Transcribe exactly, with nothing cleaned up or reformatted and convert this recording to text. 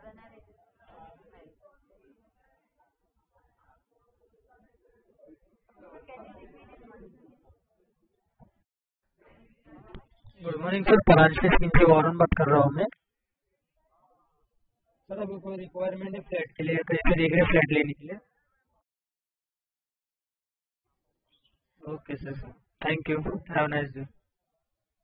Good morning sir, Paranjape scheme से वारन बात कर रहा हूँ मैं। सर अभी कोई रिक्वायरमेंट है फ्लैट के लिए, कहीं पे देख रहे फ्लैट लेने के लिए? Okay sir, thank you, have nice day.